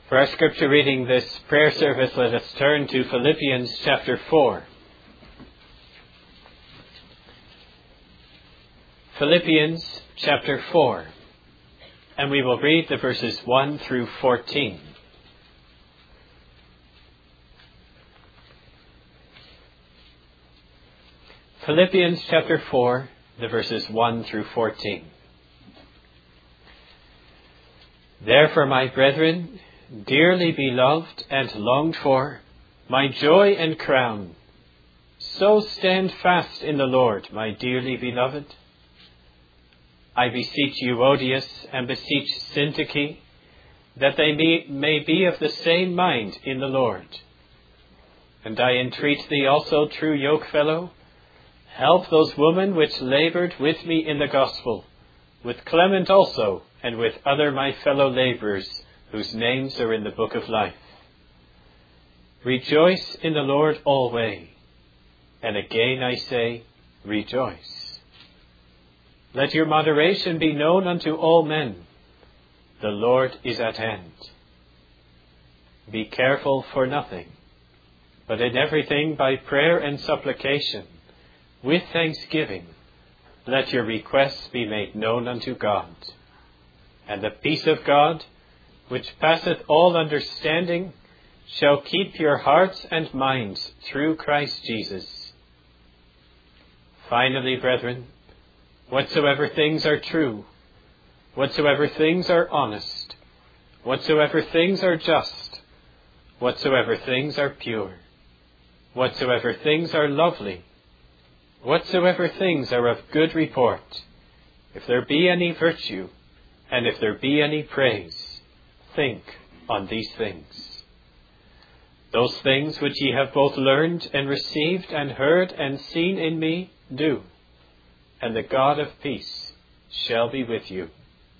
For our scripture reading this prayer service, let us turn to Philippians chapter 4. Philippians chapter 4. And we will read the verses 1 through 14. Philippians chapter 4, the verses 1 through 14. Therefore, my brethren, dearly beloved and longed for, my joy and crown, so stand fast in the Lord, my dearly beloved. I beseech Euodias and beseech Syntyche, that they may be of the same mind in the Lord. And I entreat thee also, true yokefellow, help those women which laboured with me in the gospel, with Clement also, and with other my fellow labourers, whose names are in the book of life. Rejoice in the Lord always, and again I say, rejoice. Let your moderation be known unto all men. The Lord is at hand. Be careful for nothing, but in everything by prayer and supplication, with thanksgiving, let your requests be made known unto God. And the peace of God, which passeth all understanding, shall keep your hearts and minds through Christ Jesus. Finally, brethren, whatsoever things are true, whatsoever things are honest, whatsoever things are just, whatsoever things are pure, whatsoever things are lovely, whatsoever things are of good report, if there be any virtue, and if there be any praise, think on these things. Those things which ye have both learned and received and heard and seen in me, do, and the God of peace shall be with you.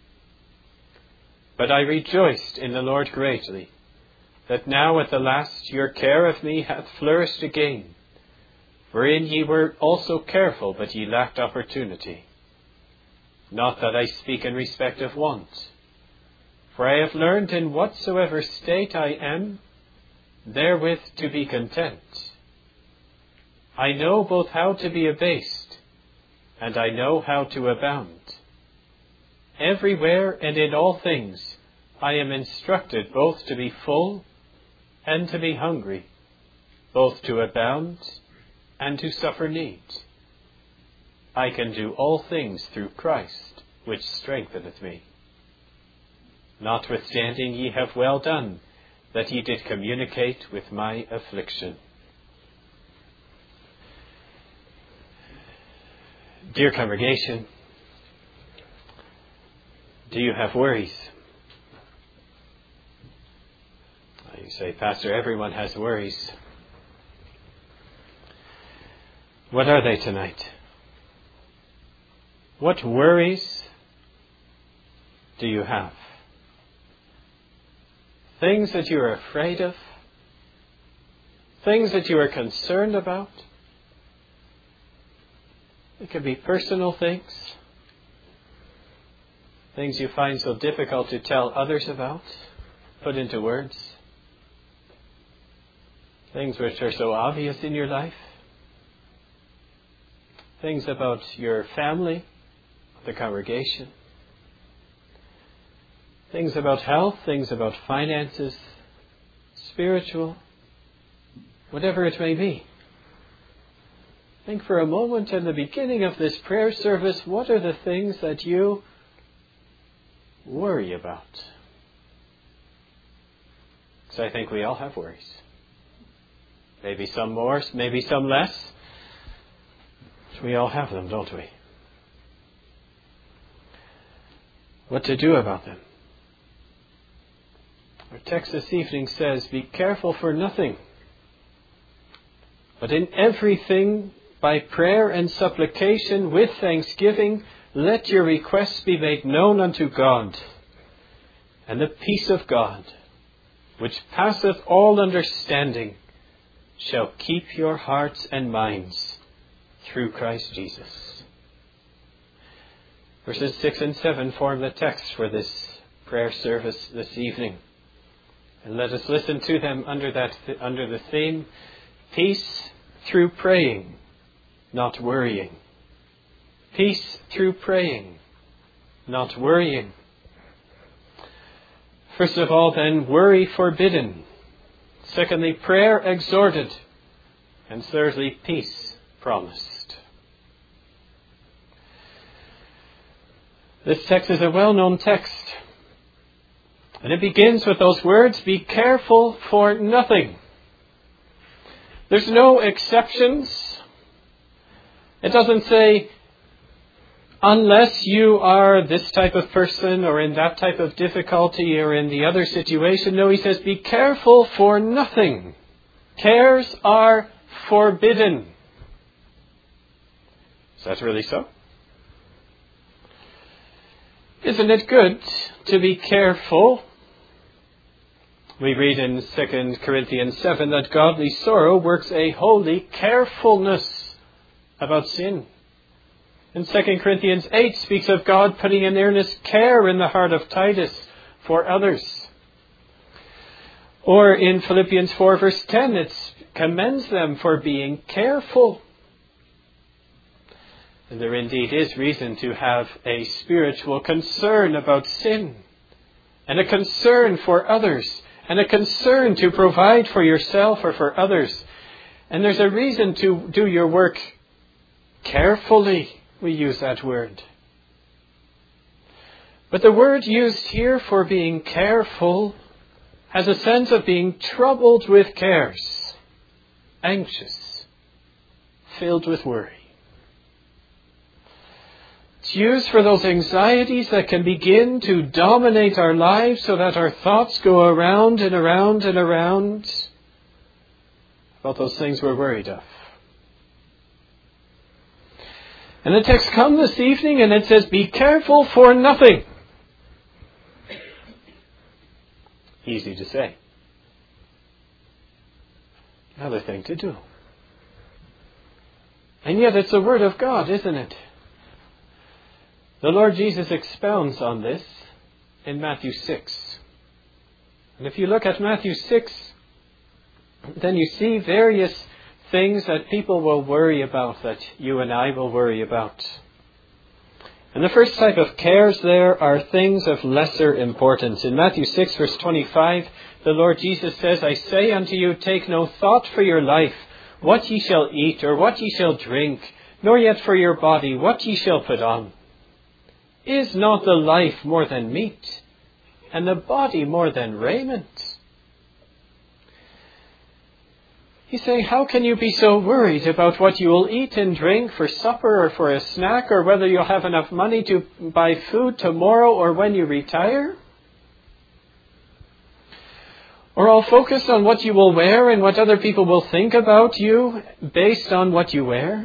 But I rejoiced in the Lord greatly, that now at the last your care of me hath flourished again, wherein ye were also careful, but ye lacked opportunity. Not that I speak in respect of want, for I have learned in whatsoever state I am, therewith to be content. I know both how to be abased, and I know how to abound. Everywhere and in all things I am instructed both to be full and to be hungry, both to abound and to suffer need. I can do all things through Christ, which strengtheneth me. Notwithstanding ye have well done, that ye did communicate with my affliction. Dear congregation, do you have worries? You say, Pastor, everyone has worries. What are they tonight? What worries do you have? Things that you are afraid of? Things that you are concerned about? It could be personal things. Things you find so difficult to tell others about, put into words. Things which are so obvious in your life. Things about your family, the congregation. Things about health, things about finances, spiritual, whatever it may be. Think for a moment in the beginning of this prayer service, what are the things that you worry about? Because I think we all have worries. Maybe some more, maybe some less. We all have them, don't we? What to do about them? Our text this evening says, be careful for nothing, but in everything, by prayer and supplication with thanksgiving, let your requests be made known unto God. And the peace of God, which passeth all understanding, shall keep your hearts and minds through Christ Jesus. Verses 6 and 7 form the text for this prayer service this evening. And let us listen to them under the theme, peace through praying, not worrying. Peace through praying, not worrying. First of all, then, worry forbidden. Secondly, prayer exhorted. And thirdly, peace promised. This text is a well-known text. And it begins with those words, be careful for nothing. There's no exceptions. It doesn't say, unless you are this type of person or in that type of difficulty or in the other situation. No, he says, be careful for nothing. Cares are forbidden. Is that really so? Isn't it good to be careful? We read in 2 Corinthians 7 that godly sorrow works a holy carefulness about sin. And 2 Corinthians 8 speaks of God putting an earnest care in the heart of Titus for others. Or in Philippians 4 verse 10, it commends them for being careful. And there indeed is reason to have a spiritual concern about sin, and a concern for others, and a concern to provide for yourself or for others. And there's a reason to do your work carefully. We use that word. But the word used here for being careful has a sense of being troubled with cares, anxious, filled with worry. It's used for those anxieties that can begin to dominate our lives so that our thoughts go around and around and around about those things we're worried of. And the text comes this evening and it says, be careful for nothing. Easy to say. Another thing to do. And yet it's the Word of God, isn't it? The Lord Jesus expounds on this in Matthew 6. And if you look at Matthew 6, then you see various things that people will worry about, that you and I will worry about. And the first type of cares there are things of lesser importance. In Matthew 6 verse 25, the Lord Jesus says, I say unto you, take no thought for your life, what ye shall eat, or what ye shall drink, nor yet for your body, what ye shall put on. Is not the life more than meat, and the body more than raiment? He's saying, how can you be so worried about what you will eat and drink for supper or for a snack, or whether you'll have enough money to buy food tomorrow or when you retire? Or all focused on what you will wear and what other people will think about you based on what you wear?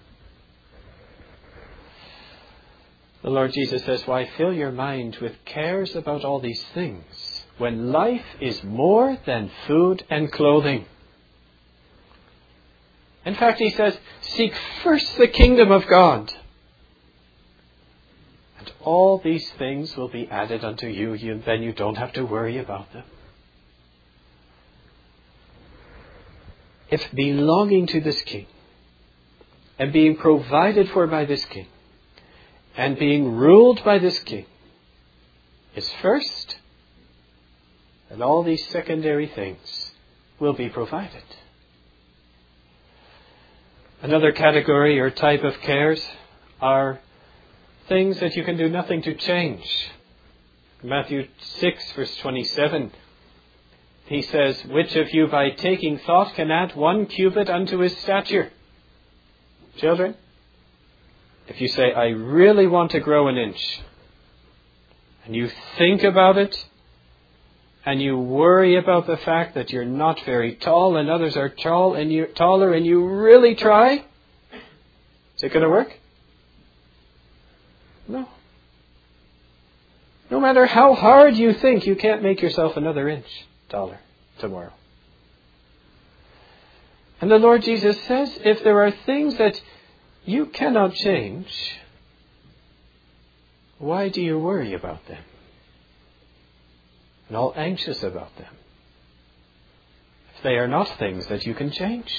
The Lord Jesus says, why fill your mind with cares about all these things when life is more than food and clothing? In fact, he says, seek first the kingdom of God, and all these things will be added unto you. Then you don't have to worry about them. If belonging to this King, and being provided for by this King, and being ruled by this King is first, then all these secondary things will be provided. Another category or type of cares are things that you can do nothing to change. Matthew 6 verse 27, he says, which of you by taking thought can add 1 cubit unto his stature? Children, if you say, I really want to grow 1 inch, and you think about it, and you worry about the fact that you're not very tall and others are tall and you're taller, and you really try, is it going to work? No. No matter how hard you think, you can't make yourself another inch taller tomorrow. And the Lord Jesus says, if there are things that you cannot change, why do you worry about them? And all anxious about them? if they are not things that you can change.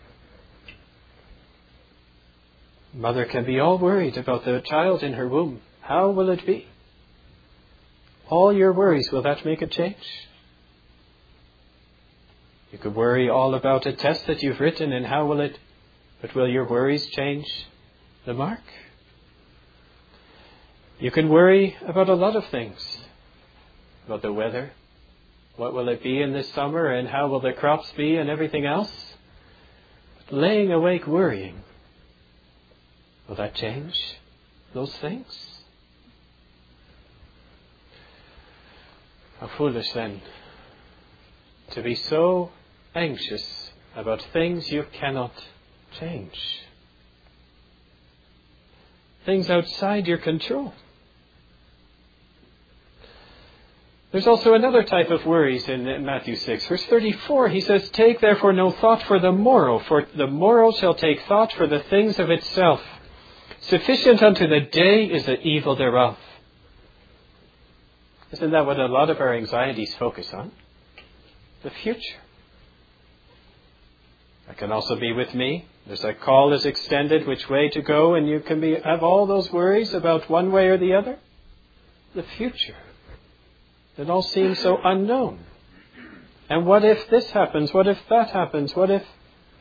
Mother can be all worried about the child in her womb. How will it be? All your worries, will that make a change? You could worry all about a test that you've written and how will it, but will your worries change the mark? You can worry about a lot of things. About the weather. What will it be in this summer and how will the crops be and everything else? But laying awake worrying, will that change those things? How foolish then to be so anxious about things you cannot change. Things outside your control. There's also another type of worries in Matthew 6. Verse 34, he says, "Take therefore no thought for the morrow, for the morrow shall take thought for the things of itself. Sufficient unto the day is the evil thereof." Isn't that what a lot of our anxieties focus on? The future. That can also be with me. There's a call is extended, which way to go, and you can have all those worries about one way or the other. The future. It all seems so unknown. And what if this happens? What if that happens? What if?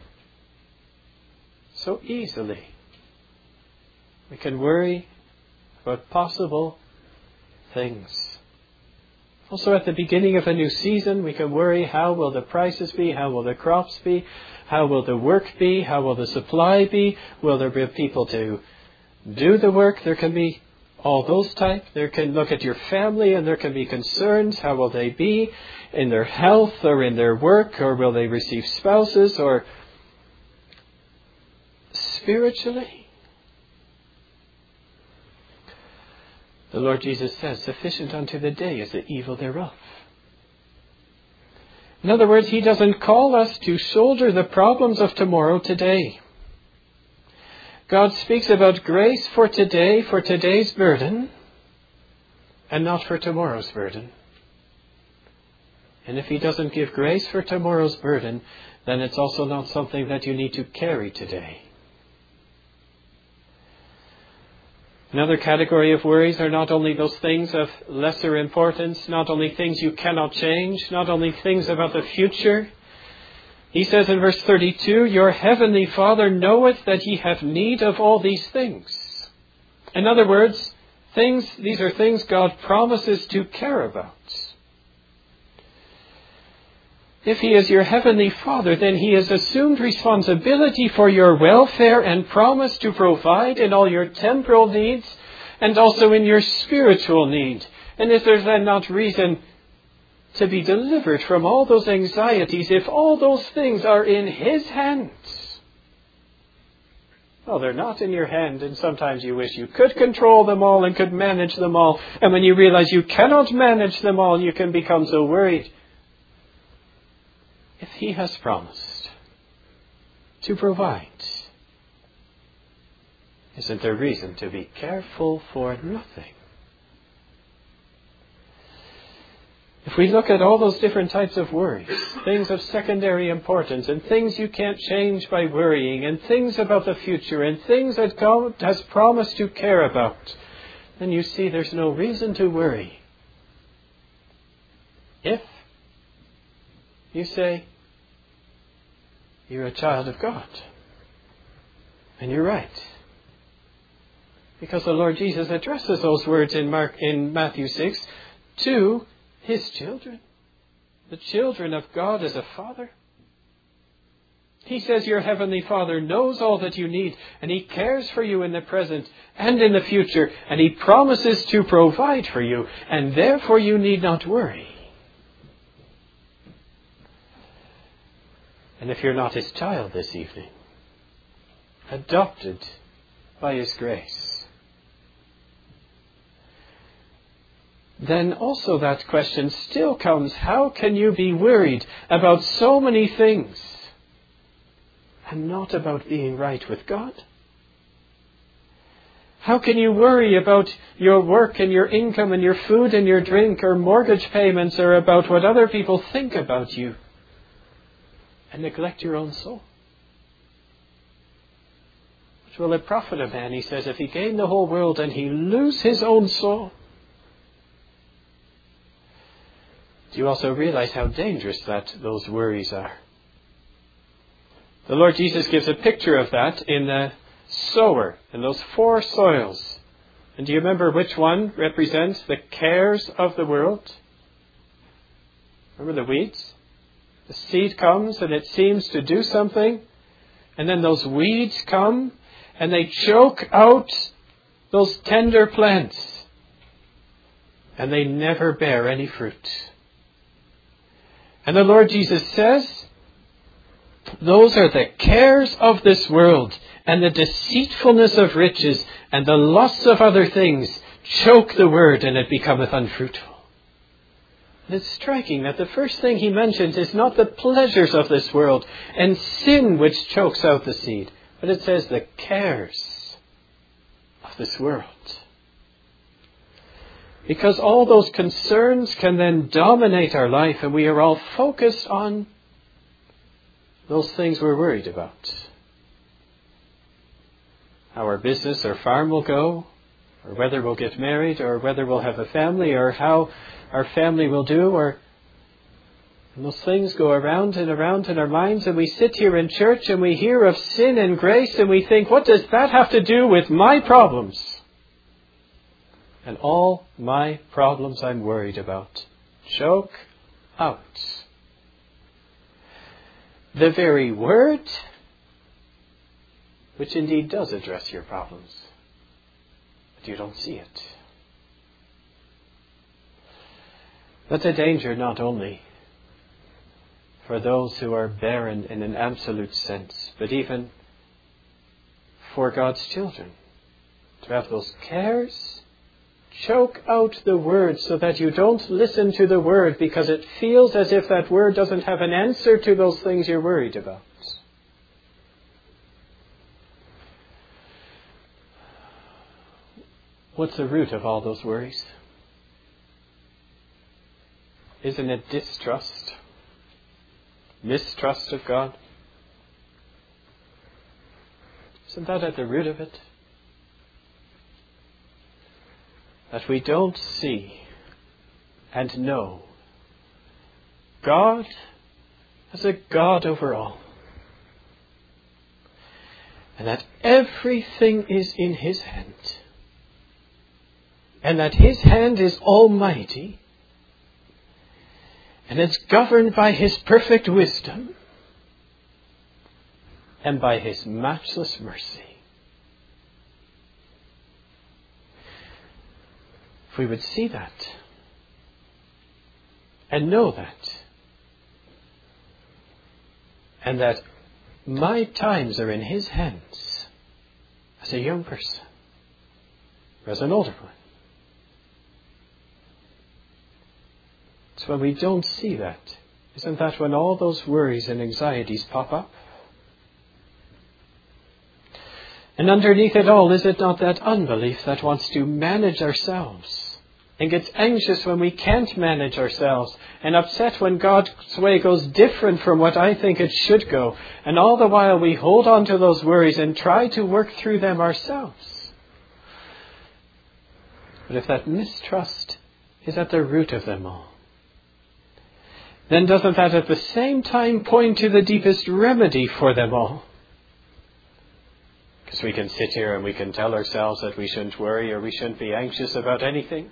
So easily we can worry about possible things. Also at the beginning of a new season, we can worry, how will the prices be? How will the crops be? How will the work be? How will the supply be? Will there be people to do the work? There can be all those type. There can look at your family and there can be concerns. How will they be in their health or in their work? Or will they receive spouses or spiritually? The Lord Jesus says, "Sufficient unto the day is the evil thereof." In other words, He doesn't call us to shoulder the problems of tomorrow today. God speaks about grace for today, for today's burden, and not for tomorrow's burden. And if He doesn't give grace for tomorrow's burden, then it's also not something that you need to carry today. Another category of worries are not only those things of lesser importance, not only things you cannot change, not only things about the future. He says in verse 32, "Your heavenly Father knoweth that ye have need of all these things." In other words, these are things God promises to care about. If He is your heavenly Father, then He has assumed responsibility for your welfare and promised to provide in all your temporal needs and also in your spiritual need. And is there then not reason to be delivered from all those anxieties if all those things are in His hands? Well, they're not in your hand, and sometimes you wish you could control them all and could manage them all. And when you realize you cannot manage them all, you can become so worried. If He has promised to provide, isn't there reason to be careful for nothing? If we look at all those different types of worries, things of secondary importance and things you can't change by worrying and things about the future and things that God has promised to care about, then you see there's no reason to worry. If you say you're a child of God. And you're right. Because the Lord Jesus addresses those words in Matthew 6 to His children. The children of God as a Father. He says your heavenly Father knows all that you need and He cares for you in the present and in the future. And He promises to provide for you. And therefore you need not worry. And if you're not His child this evening, adopted by His grace, then also that question still comes, how can you be worried about so many things and not about being right with God? How can you worry about your work and your income and your food and your drink or mortgage payments or about what other people think about you? and neglect your own soul? Which will it profit a man, he says, if he gain the whole world and he lose his own soul? Do you also realize how dangerous those worries are? The Lord Jesus gives a picture of that in the sower, in those 4 soils. And do you remember which one represents the cares of the world? Remember the weeds? The seed comes and it seems to do something, and then those weeds come and they choke out those tender plants, and they never bear any fruit. And the Lord Jesus says, those are the cares of this world, and the deceitfulness of riches, and the lusts of other things choke the word, and it becometh unfruitful. And it's striking that the first thing he mentions is not the pleasures of this world and sin which chokes out the seed, but it says the cares of this world. Because all those concerns can then dominate our life, and we are all focused on those things we're worried about. How our business or farm will go, or whether we'll get married, or whether we'll have a family, or how our family will do, and those things go around and around in our minds, and we sit here in church and we hear of sin and grace, and we think, what does that have to do with my problems? And all my problems I'm worried about choke out the very word which indeed does address your problems, but you don't see it. That's a danger not only for those who are barren in an absolute sense, but even for God's children, to have those cares choke out the word so that you don't listen to the word because it feels as if that word doesn't have an answer to those things you're worried about. What's the root of all those worries? Isn't it distrust? Mistrust of God? Isn't that at the root of it? That we don't see and know God as a God over all. And that everything is in His hand. And that His hand is almighty. And it's governed by His perfect wisdom. And by His matchless mercy. If we would see that. And know that. And that my times are in His hands. As a young person. Or as an older one. It's when we don't see that. Isn't that when all those worries and anxieties pop up? And underneath it all, is it not that unbelief that wants to manage ourselves and gets anxious when we can't manage ourselves and upset when God's way goes different from what I think it should go, and all the while we hold on to those worries and try to work through them ourselves? But if that mistrust is at the root of them all, then doesn't that at the same time point to the deepest remedy for them all? Because we can sit here and we can tell ourselves that we shouldn't worry or we shouldn't be anxious about anything.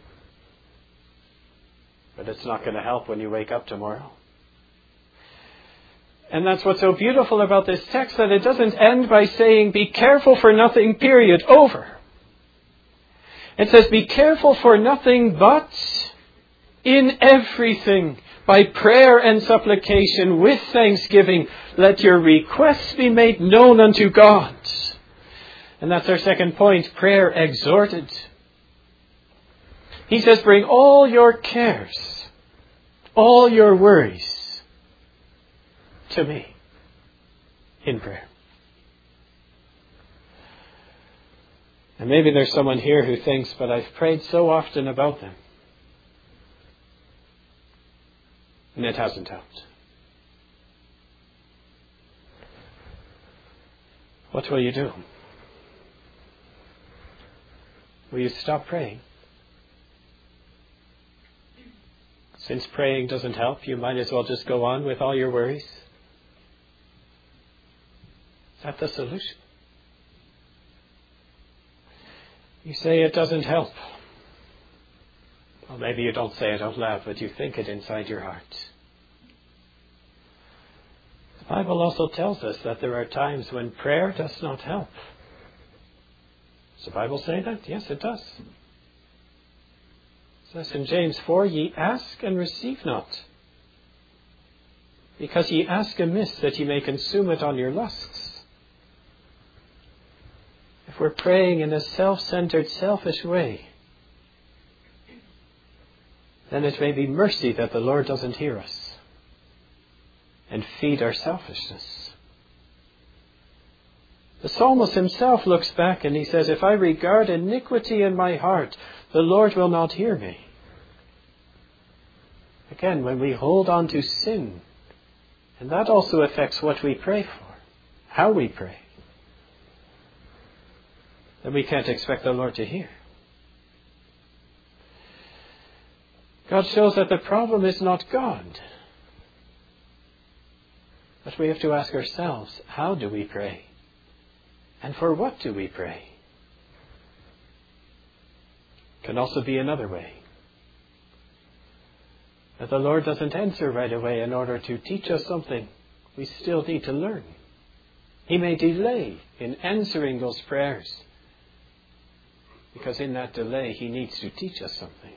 But it's not going to help when you wake up tomorrow. And that's what's so beautiful about this text, that it doesn't end by saying, be careful for nothing, period, over. It says, be careful for nothing but in everything. By prayer and supplication with thanksgiving, let your requests be made known unto God. And that's our second point, prayer exhorted. He says, bring all your cares, all your worries to me in prayer. And maybe there's someone here who thinks, but I've prayed so often about them. And it hasn't helped. what will you do? Will you stop praying? Since praying doesn't help, you might as well just go on with all your worries. Is that the solution? You say it doesn't help. Well, maybe you don't say it out loud, but you think it inside your heart. The Bible also tells us that there are times when prayer does not help. Does the Bible say that? Yes, it does. It says in James 4, ye ask and receive not, because ye ask amiss that ye may consume it on your lusts. If we're praying in a self-centered, selfish way, then it may be mercy that the Lord doesn't hear us and feed our selfishness. The psalmist himself looks back and he says, if I regard iniquity in my heart, the Lord will not hear me. Again, when we hold on to sin, and that also affects what we pray for, how we pray, then we can't expect the Lord to hear. God shows that the problem is not God. But we have to ask ourselves, how do we pray? And for what do we pray? Can also be another way. That the Lord doesn't answer right away in order to teach us something we still need to learn. He may delay in answering those prayers, because in that delay He needs to teach us something.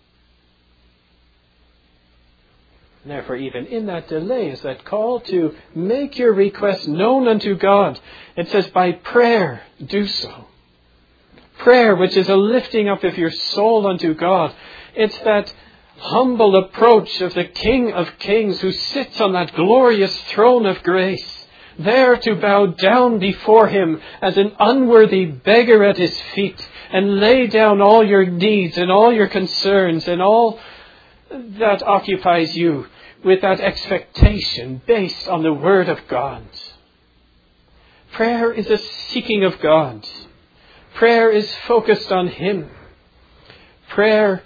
And therefore, even in that delay is that call to make your request known unto God. It says, by prayer, do so. Prayer, which is a lifting up of your soul unto God. It's that humble approach of the King of Kings who sits on that glorious throne of grace, there to bow down before Him as an unworthy beggar at His feet and lay down all your needs and all your concerns and all that occupies you with that expectation based on the Word of God. Prayer is a seeking of God. Prayer is focused on Him. Prayer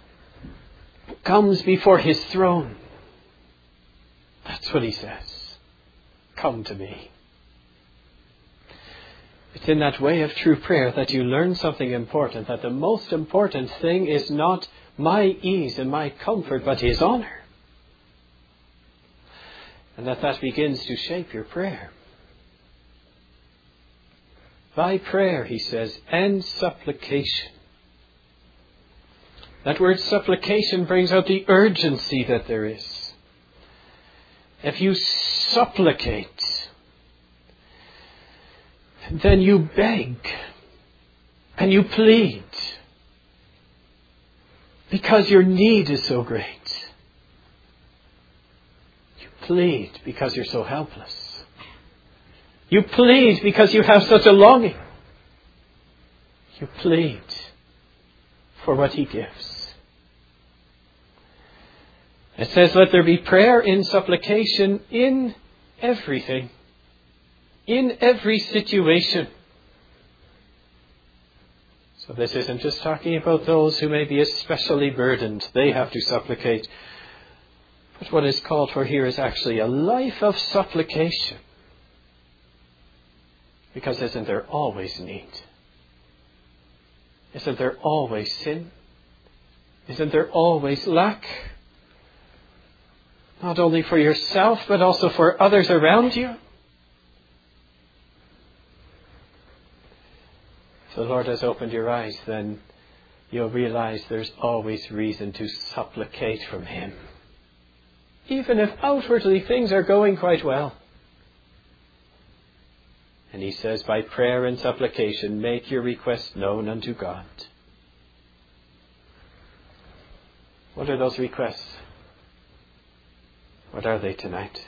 comes before His throne. That's what He says. Come to me. It's in that way of true prayer that you learn something important, that the most important thing is not my ease and my comfort, but His honor. And that begins to shape your prayer. By prayer, he says, and supplication. That word supplication brings out the urgency that there is. If you supplicate, then you beg and you plead because your need is so great. You plead because you're so helpless. You plead because you have such a longing. You plead for what He gives. It says, let there be prayer in supplication in everything. In every situation. So this isn't just talking about those who may be especially burdened. They have to supplicate. But what is called for here is actually a life of supplication. Because isn't there always need? Isn't there always sin? Isn't there always lack? Not only for yourself, but also for others around you. If the Lord has opened your eyes, then you'll realize there's always reason to supplicate from Him. Even if outwardly things are going quite well. And He says, by prayer and supplication, make your request known unto God. What are those requests? What are they tonight?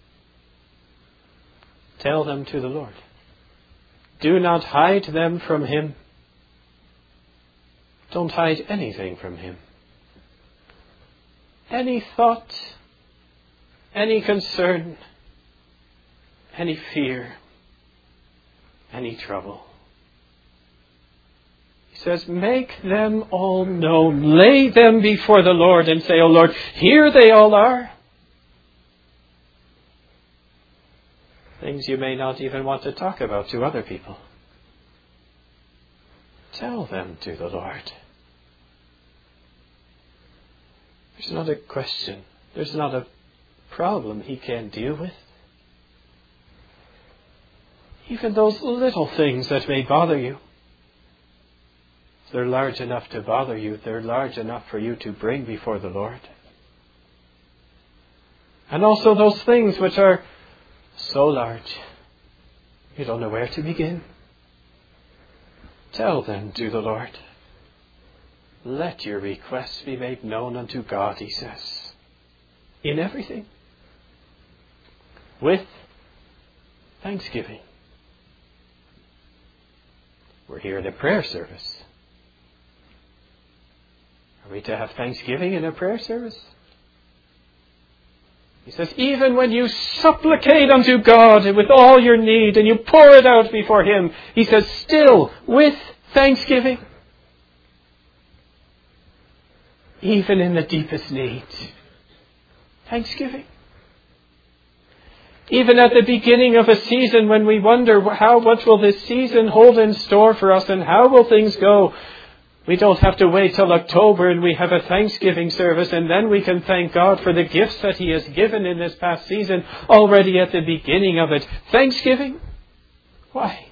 Tell them to the Lord. Do not hide them from Him. Don't hide anything from Him. Any thought, any concern, any fear, any trouble. He says, make them all known. Lay them before the Lord and say, O Lord, here they all are. Things you may not even want to talk about to other people. Tell them to the Lord. There's not a question. There's not a problem He can't deal with. Even those little things that may bother you. If they're large enough to bother you, they're large enough for you to bring before the Lord. And also those things which are so large, you don't know where to begin. Tell them to the Lord. Let your requests be made known unto God, He says. In everything. With thanksgiving. We're here in a prayer service. Are we to have thanksgiving in a prayer service? He says, even when you supplicate unto God with all your need and you pour it out before Him, He says, still with thanksgiving. Even in the deepest need. Thanksgiving. Even at the beginning of a season when we wonder what will this season hold in store for us and how will things go, we don't have to wait till October and we have a Thanksgiving service and then we can thank God for the gifts that He has given in this past season already at the beginning of it. Thanksgiving? Why?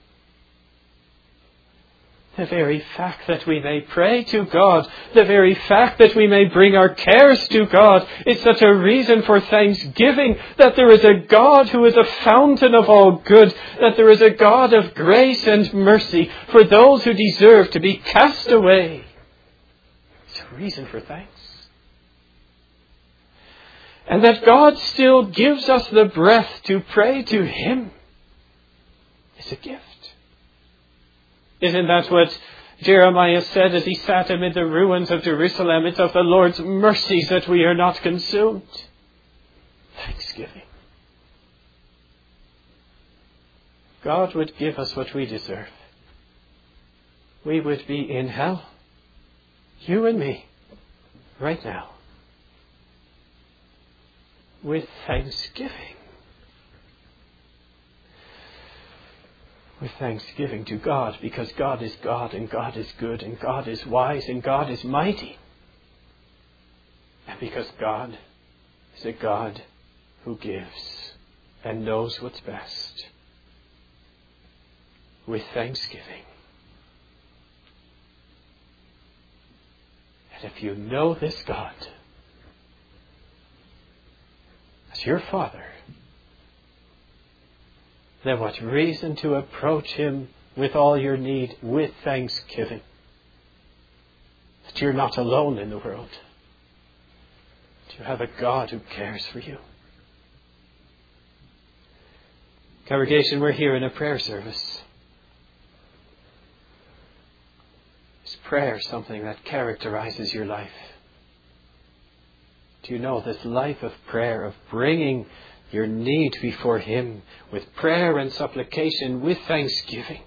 The very fact that we may pray to God, the very fact that we may bring our cares to God, is such a reason for thanksgiving, that there is a God who is a fountain of all good, that there is a God of grace and mercy for those who deserve to be cast away. It's a reason for thanks. And that God still gives us the breath to pray to Him is a gift. Isn't that what Jeremiah said as he sat amid the ruins of Jerusalem? It's of the Lord's mercies that we are not consumed. Thanksgiving. God would give us what we deserve. We would be in hell. You and me. Right now. With thanksgiving. With thanksgiving to God, because God is God and God is good and God is wise and God is mighty. And because God is a God who gives and knows what's best. With thanksgiving. And if you know this God as your Father, then what reason to approach Him with all your need with thanksgiving. That you're not alone in the world. That you have a God who cares for you. Congregation, we're here in a prayer service. Is prayer something that characterizes your life? Do you know this life of prayer, of bringing your need before Him with prayer and supplication, with thanksgiving?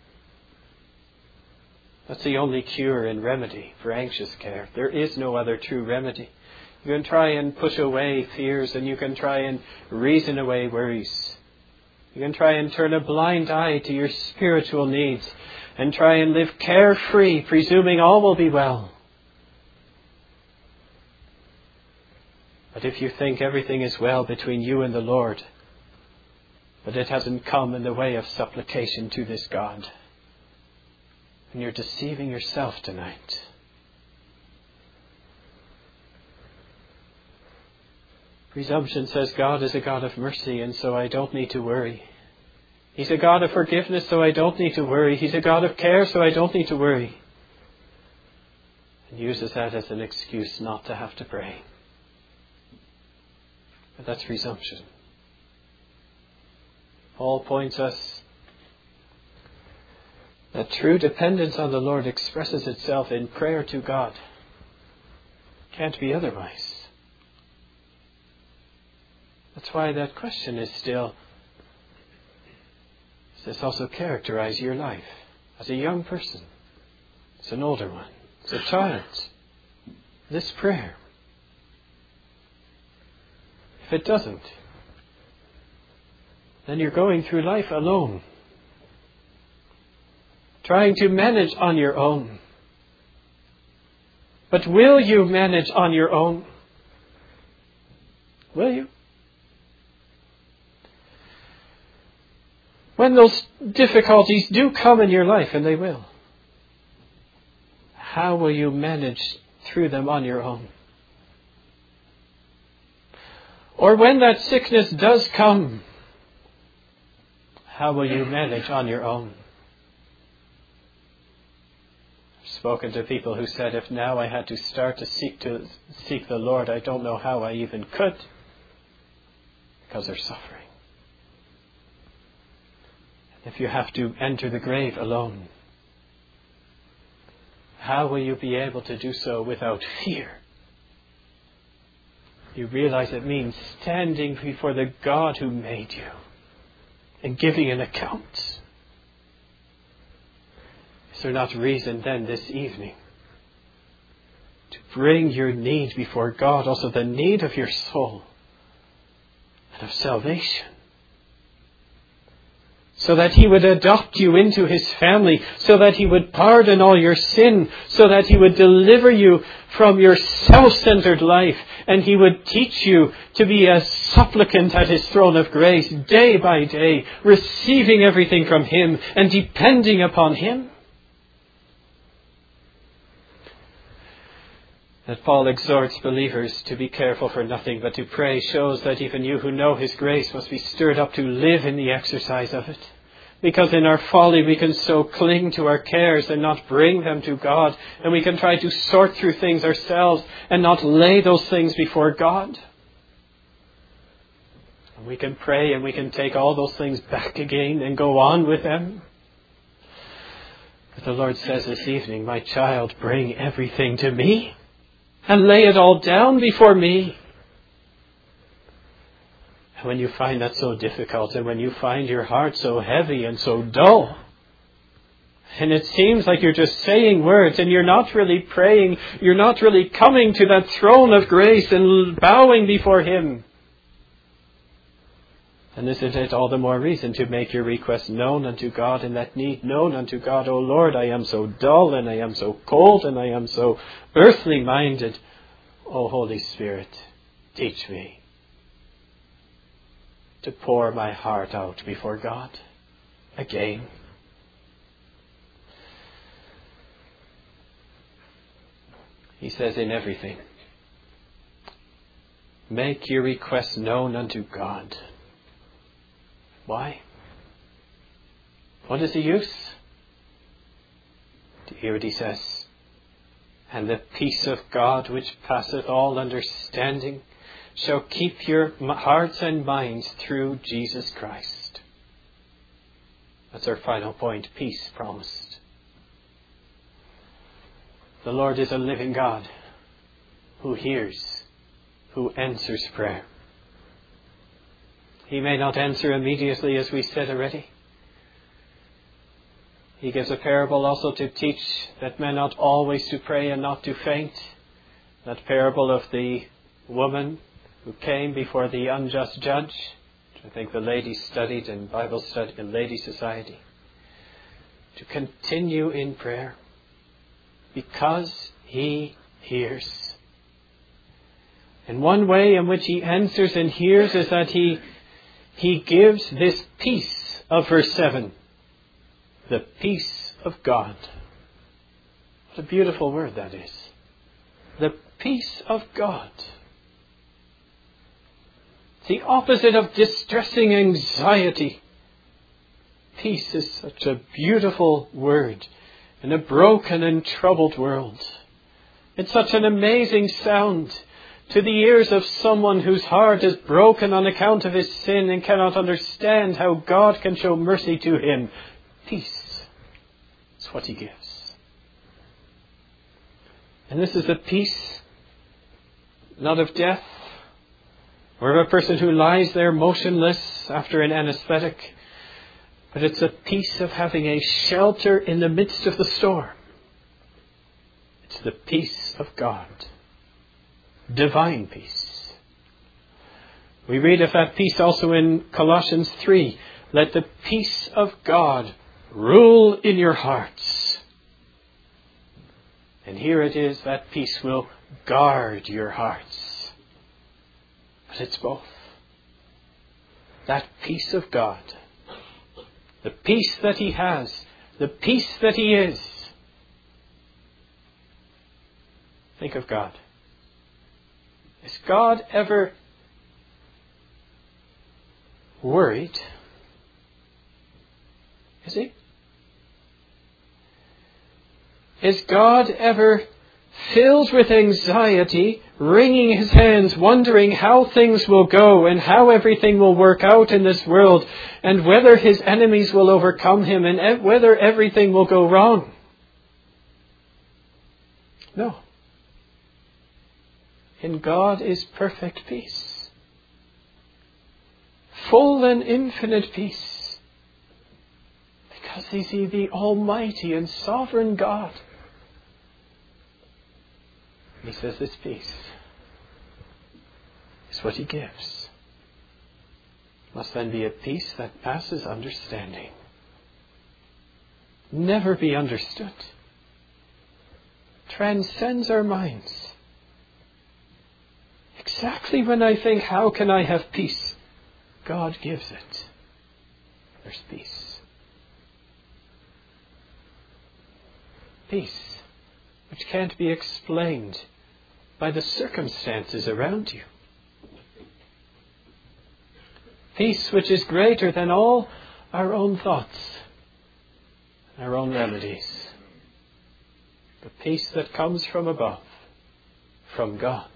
That's the only cure and remedy for anxious care. There is no other true remedy. You can try and push away fears and you can try and reason away worries. You can try and turn a blind eye to your spiritual needs and try and live carefree, presuming all will be well. But if you think everything is well between you and the Lord, but it hasn't come in the way of supplication to this God, and you're deceiving yourself tonight. Presumption says God is a God of mercy, and so I don't need to worry. He's a God of forgiveness, so I don't need to worry. He's a God of care, so I don't need to worry. And uses that as an excuse not to have to pray. But that's presumption. Paul points us that true dependence on the Lord expresses itself in prayer to God. Can't be otherwise. That's why that question is still, Does this also characterize your life as a young person, as an older one, as a child? This prayer. If it doesn't, then you're going through life alone, trying to manage on your own. But will you manage on your own? Will you? When those difficulties do come in your life, and they will, how will you manage through them on your own? Or when that sickness does come, how will you manage on your own? I've spoken to people who said, if now I had to start to seek the Lord, I don't know how I even could, because they're suffering. If you have to enter the grave alone, how will you be able to do so without fear? You realize it means standing before the God who made you and giving an account. Is there not reason then this evening to bring your need before God, also the need of your soul and of salvation? So that He would adopt you into His family, so that He would pardon all your sin, so that He would deliver you from your self-centered life, and He would teach you to be a supplicant at His throne of grace, day by day, receiving everything from Him and depending upon Him. That Paul exhorts believers to be careful for nothing but to pray shows that even you who know His grace must be stirred up to live in the exercise of it. Because in our folly we can so cling to our cares and not bring them to God. And we can try to sort through things ourselves and not lay those things before God. And we can pray and we can take all those things back again and go on with them. But the Lord says this evening, my child, bring everything to me. And lay it all down before me. And when you find that so difficult, and when you find your heart so heavy and so dull, and it seems like you're just saying words and you're not really praying, you're not really coming to that throne of grace and bowing before Him, and isn't it all the more reason to make your request known unto God and that need known unto God? O Lord, I am so dull and I am so cold and I am so earthly minded. O Holy Spirit, teach me to pour my heart out before God again. He says in everything, make your request known unto God. Why? What is the use? Do you hear what he says? And the peace of God which passeth all understanding shall keep your hearts and minds through Jesus Christ. That's our final point, peace promised. The Lord is a living God who hears, who answers prayer. He may not answer immediately, as we said already. He gives a parable also to teach that men ought always to pray and not to faint. That parable of the woman who came before the unjust judge, which I think the ladies studied in Bible study in Lady Society. To continue in prayer because He hears. And one way in which He answers and hears is that He gives this peace of verse 7. The peace of God. What a beautiful word that is. The peace of God. The opposite of distressing anxiety. Peace is such a beautiful word in a broken and troubled world. It's such an amazing sound to the ears of someone whose heart is broken on account of his sin and cannot understand how God can show mercy to him. Peace is what He gives. And this is a peace not of death, or of a person who lies there motionless after an anesthetic, But it's a peace of having a shelter in the midst of the storm. It's the peace of God. Divine peace. We read of that peace also in Colossians 3. Let the peace of God rule in your hearts. And here it is, that peace will guard your hearts. But it's both. That peace of God, the peace that He has, the peace that He is. Think of God. Is God ever worried? Is He? Is God ever filled with anxiety, wringing His hands, wondering how things will go and how everything will work out in this world, and whether His enemies will overcome Him and whether everything will go wrong? No. In God is perfect peace. Full and infinite peace. Because He's the Almighty and Sovereign God. He says this peace is what He gives. Must then be a peace that passes understanding. Never be understood. Transcends our minds. Exactly when I think, how can I have peace? God gives it. There's peace. Peace which can't be explained by the circumstances around you. Peace which is greater than all our own thoughts, our own remedies. The peace that comes from above, from God.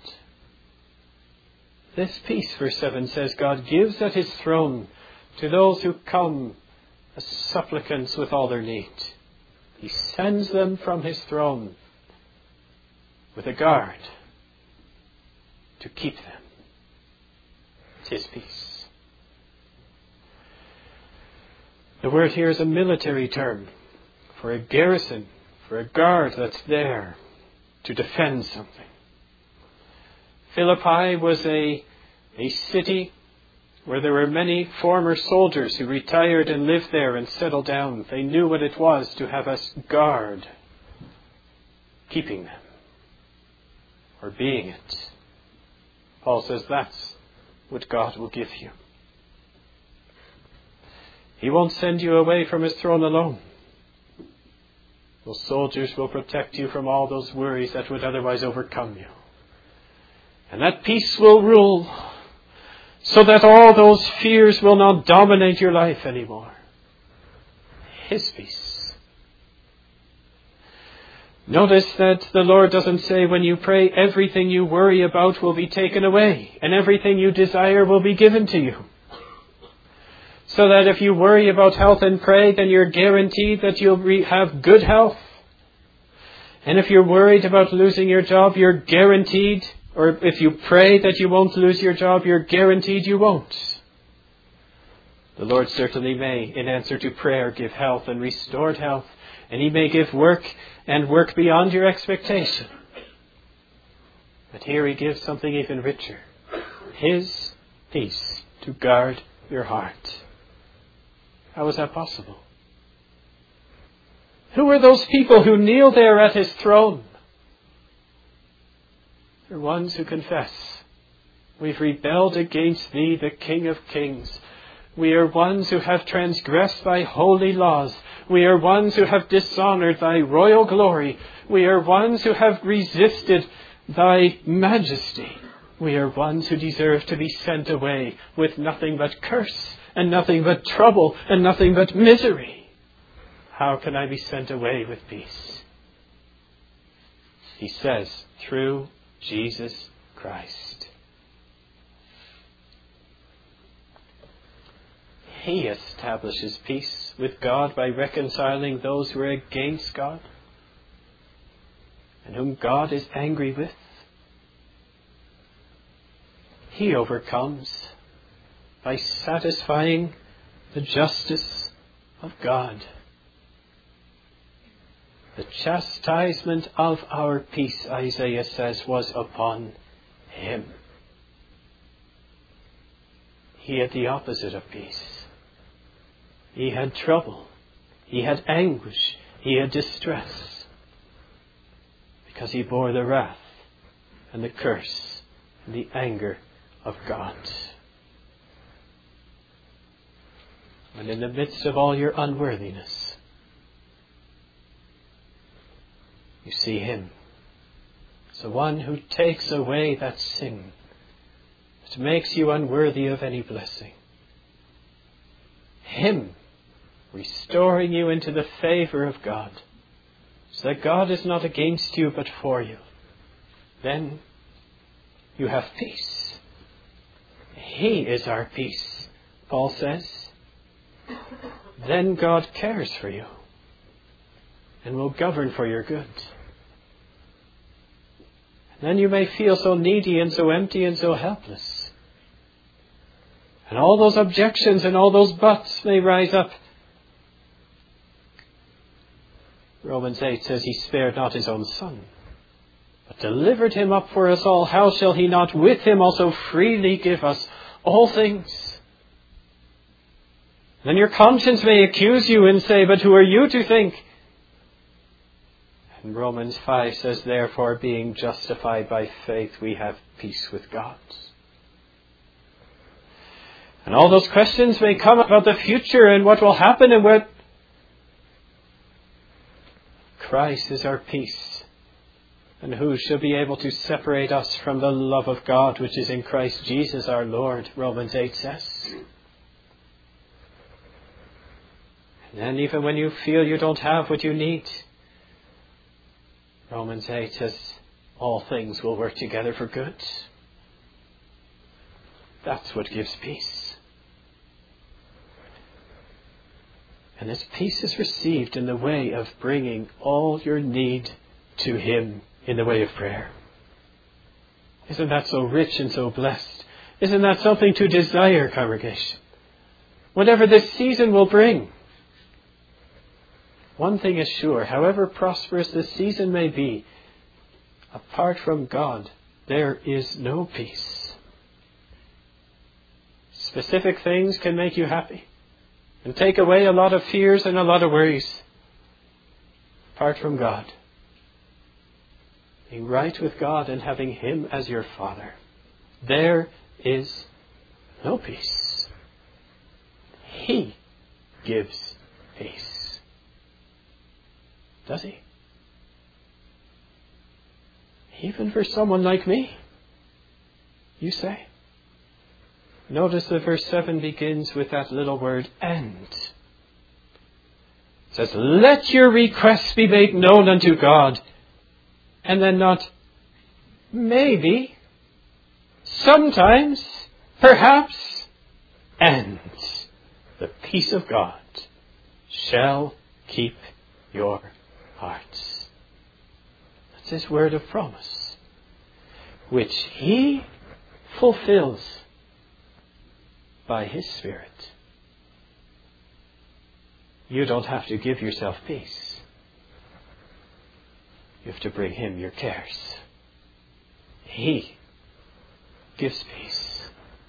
This peace, verse 7 says, God gives at His throne to those who come as supplicants with all their need. He sends them from His throne with a guard to keep them. It's His peace. The word here is a military term for a garrison, for a guard that's there to defend something. Philippi was a city where there were many former soldiers who retired and lived there and settled down. They knew what it was to have a guard keeping them, or being it. Paul says that's what God will give you. He won't send you away from His throne alone. Those soldiers will protect you from all those worries that would otherwise overcome you. And that peace will rule so that all those fears will not dominate your life anymore. His peace. Notice that the Lord doesn't say when you pray everything you worry about will be taken away and everything you desire will be given to you. So that if you worry about health and pray, then you're guaranteed that you'll have good health. And if you're worried about losing your job, you're guaranteed, or if you pray that you won't lose your job, you're guaranteed you won't. The Lord certainly may, in answer to prayer, give health and restored health. And He may give work and work beyond your expectation. But here He gives something even richer. His peace to guard your heart. How is that possible? Who are those people who kneel there at His throne? They're ones who confess, we've rebelled against Thee, the King of Kings. We are ones who have transgressed Thy holy laws. We are ones who have dishonored Thy royal glory. We are ones who have resisted Thy majesty. We are ones who deserve to be sent away with nothing but curse and nothing but trouble and nothing but misery. How can I be sent away with peace? He says, through Jesus Christ. He establishes peace with God by reconciling those who are against God and whom God is angry with. He overcomes by satisfying the justice of God. The chastisement of our peace, Isaiah says, was upon him. He had the opposite of peace. He had trouble. He had anguish. He had distress. Because he bore the wrath and the curse and the anger of God. And in the midst of all your unworthiness, you see him as the one who takes away that sin that makes you unworthy of any blessing. Him restoring you into the favor of God, so that God is not against you but for you. Then you have peace. He is our peace, Paul says. Then God cares for you and will govern for your good. Then you may feel so needy and so empty and so helpless. And all those objections and all those buts may rise up. Romans 8 says he spared not his own son, but delivered him up for us all. How shall he not with him also freely give us all things? Then your conscience may accuse you and say, but who are you to think? And Romans 5 says, therefore, being justified by faith, we have peace with God. And all those questions may come about the future and what will happen and what. Christ is our peace. And who shall be able to separate us from the love of God which is in Christ Jesus our Lord, Romans 8 says. And then even when you feel you don't have what you need, Romans 8 says, all things will work together for good. That's what gives peace. And this peace is received in the way of bringing all your need to Him in the way of prayer. Isn't that so rich and so blessed? Isn't that something to desire, congregation? Whatever this season will bring. One thing is sure, however prosperous this season may be, apart from God, there is no peace. Specific things can make you happy and take away a lot of fears and a lot of worries. Apart from God, being right with God and having Him as your Father, there is no peace. He gives peace. Does He? Even for someone like me, you say? Notice that verse 7 begins with that little word, and. It says, let your requests be made known unto God. And then not maybe, sometimes, perhaps, and the peace of God shall keep your hearts. That's His word of promise, which He fulfills by His Spirit. You don't have to give yourself peace. You have to bring Him your cares. He gives peace.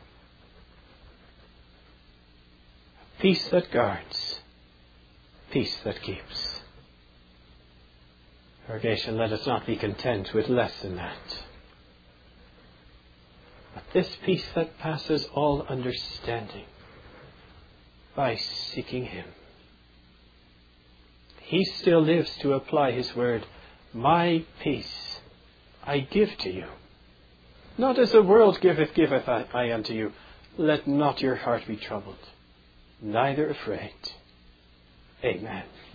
Peace that guards. Peace that keeps. Congregation, let us not be content with less than that. But this peace that passes all understanding, by seeking Him. He still lives to apply His word. My peace I give to you. Not as the world giveth I unto you. Let not your heart be troubled, neither afraid. Amen.